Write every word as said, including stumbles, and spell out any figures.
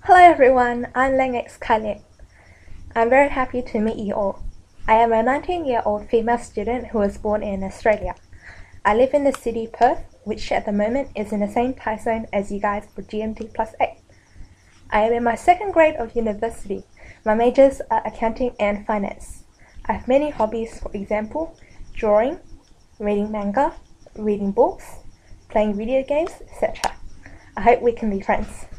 Hello everyone, I'm Langx Khalid. I'm very happy to meet you all. I am a nineteen-year-old female student who was born in Australia. I live in the city Perth, which at the moment is in the same time zone as you guys for G M T plus eight. I am in my second grade of university. My majors are accounting and finance. I have many hobbies, for example, drawing, reading manga, reading books, playing video games, et cetera. I hope we can be friends.